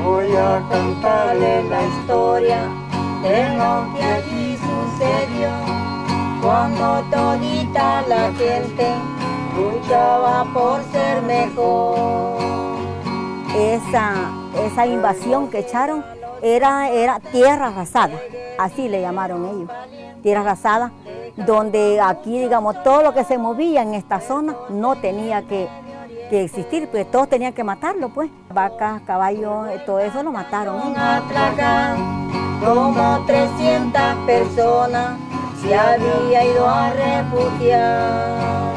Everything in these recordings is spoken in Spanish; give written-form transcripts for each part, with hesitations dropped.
voy a cantarles la historia de lo que allí sucedió, cuando todita la gente luchaba por ser mejor. Esa invasión que echaron era tierra arrasada, así le llamaron ellos, tierra arrasada, donde aquí, digamos, todo lo que se movía en esta zona no tenía que existir, pues todos tenían que matarlo, pues. Vacas, caballos, todo eso lo mataron. Atracar como 300 personas se había ido a refugiar.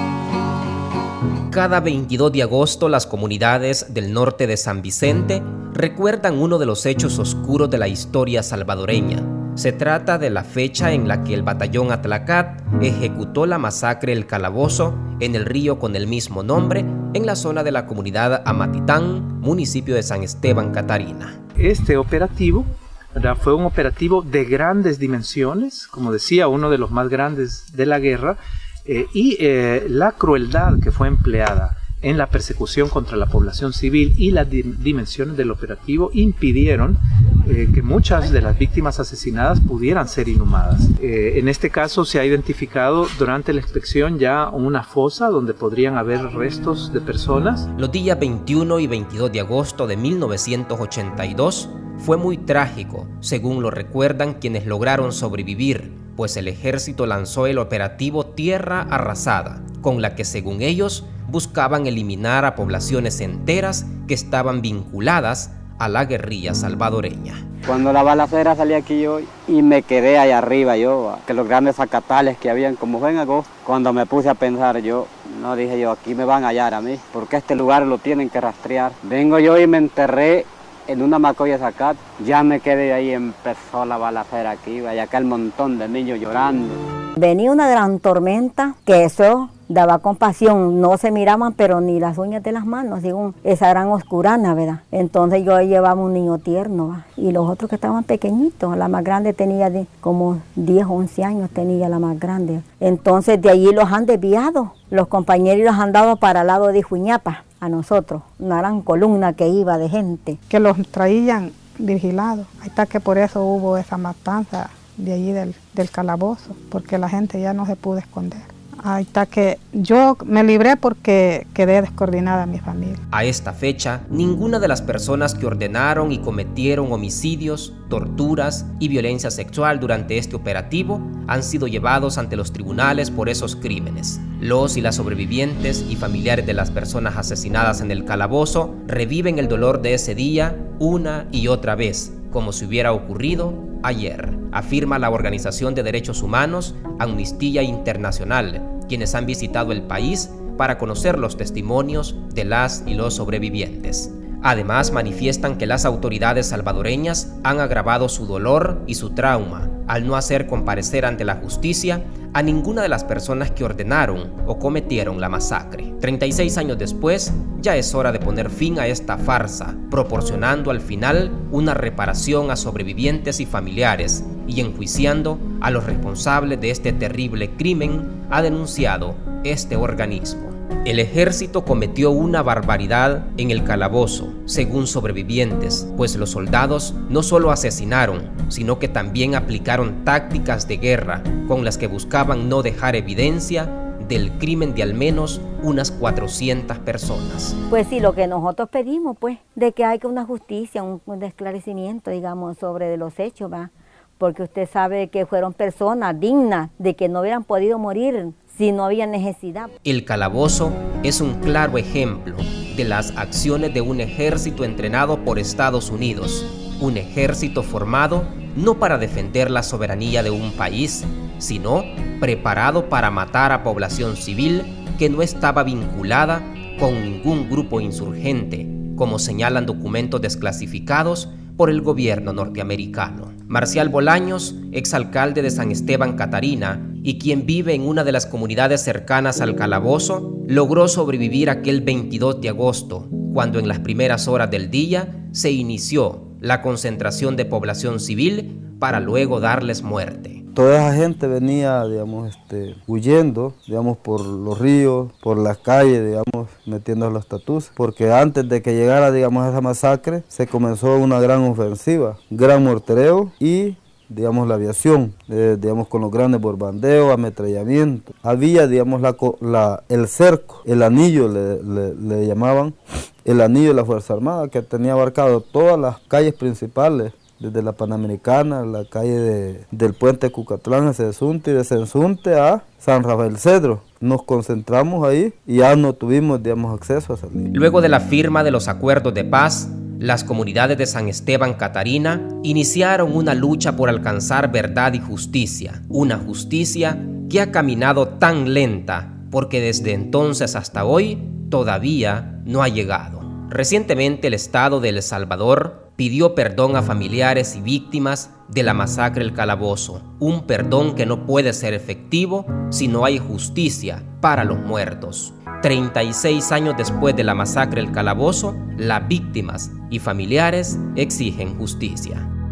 Cada 22 de agosto las comunidades del norte de San Vicente recuerdan uno de los hechos oscuros de la historia salvadoreña. Se trata de la fecha en la que el batallón Atlacat ejecutó la masacre El Calabozo en el río con el mismo nombre en la zona de la comunidad Amatitán, municipio de San Esteban, Catarina. Este operativo fue un operativo de grandes dimensiones, como decía, uno de los más grandes de la guerra, y la crueldad que fue empleada en la persecución contra la población civil y las dimensiones del operativo impidieron que muchas de las víctimas asesinadas pudieran ser inhumadas. En este caso se ha identificado durante la inspección ya una fosa donde podrían haber restos de personas. Los días 21 y 22 de agosto de 1982 fue muy trágico, según lo recuerdan quienes lograron sobrevivir, pues el ejército lanzó el operativo Tierra Arrasada, con la que, según ellos, buscaban eliminar a poblaciones enteras que estaban vinculadas a la guerrilla salvadoreña. Cuando la balacera salí aquí yo y me quedé allá arriba yo, que los grandes zacatales que habían, como fue en agosto, cuando me puse a pensar yo, no dije yo, aquí me van a hallar a mí, porque este lugar lo tienen que rastrear. Vengo yo y me enterré en una macoya zacate, ya me quedé ahí, empezó la balacera aquí, y acá el montón de niños llorando. Venía una gran tormenta, que eso daba compasión, no se miraban pero ni las uñas de las manos, según esa gran oscurana, ¿verdad? Entonces yo llevaba un niño tierno, ¿va? Y los otros que estaban pequeñitos, la más grande tenía como 10 o 11 años, tenía la más grande. Entonces de allí los han desviado, los compañeros los han dado para el lado de Juñapa, a nosotros, una gran columna que iba de gente. Que los traían vigilados, ahí está que por eso hubo esa matanza de allí del calabozo, porque la gente ya no se pudo esconder. Ahí está que yo me libré porque quedé descoordinada en mi familia. A esta fecha, ninguna de las personas que ordenaron y cometieron homicidios, torturas y violencia sexual durante este operativo han sido llevados ante los tribunales por esos crímenes. Los y las sobrevivientes y familiares de las personas asesinadas en el calabozo reviven el dolor de ese día una y otra vez, como si hubiera ocurrido ayer, afirma la Organización de Derechos Humanos Amnistía Internacional, quienes han visitado el país para conocer los testimonios de las y los sobrevivientes. Además, manifiestan que las autoridades salvadoreñas han agravado su dolor y su trauma al no hacer comparecer ante la justicia a ninguna de las personas que ordenaron o cometieron la masacre. 36 años después, ya es hora de poner fin a esta farsa, proporcionando al final una reparación a sobrevivientes y familiares y enjuiciando a los responsables de este terrible crimen, ha denunciado este organismo. El ejército cometió una barbaridad en el calabozo, según sobrevivientes, pues los soldados no solo asesinaron, sino que también aplicaron tácticas de guerra con las que buscaban no dejar evidencia del crimen de al menos unas 400 personas. Pues sí, lo que nosotros pedimos, pues, de que haya una justicia, un esclarecimiento, digamos, sobre los hechos, ¿va? Porque usted sabe que fueron personas dignas, de que no hubieran podido morir si no había necesidad. El calabozo es un claro ejemplo de las acciones de un ejército entrenado por Estados Unidos, un ejército formado no para defender la soberanía de un país, sino preparado para matar a población civil que no estaba vinculada con ningún grupo insurgente, como señalan documentos desclasificados por el gobierno norteamericano. Marcial Bolaños, exalcalde de San Esteban, Catarina, y quien vive en una de las comunidades cercanas al calabozo, logró sobrevivir aquel 22 de agosto, cuando en las primeras horas del día se inició la concentración de población civil para luego darles muerte. toda esa gente venía, digamos, huyendo, digamos, por los ríos, por las calles, digamos, metiendo los tatus, porque antes de que llegara, digamos, esa masacre, se comenzó una gran ofensiva, gran mortereo y, digamos, la aviación, digamos, con los grandes bombardeos, ametrallamiento. Había, digamos, el cerco, el anillo le llamaban, el anillo de la Fuerza Armada, que tenía abarcado todas las calles principales, desde la Panamericana, la calle del puente Cucatlán a Sensunte y de Sensunte a San Rafael Cedro. Nos concentramos ahí y ya no tuvimos, digamos, acceso a salir. Luego de la firma de los acuerdos de paz, las comunidades de San Esteban Catarina iniciaron una lucha por alcanzar verdad y justicia, una justicia que ha caminado tan lenta porque desde entonces hasta hoy todavía no ha llegado. Recientemente el Estado de El Salvador pidió perdón a familiares y víctimas de la masacre del Calabozo, un perdón que no puede ser efectivo si no hay justicia para los muertos. 36 años después de la masacre del Calabozo, las víctimas y familiares exigen justicia.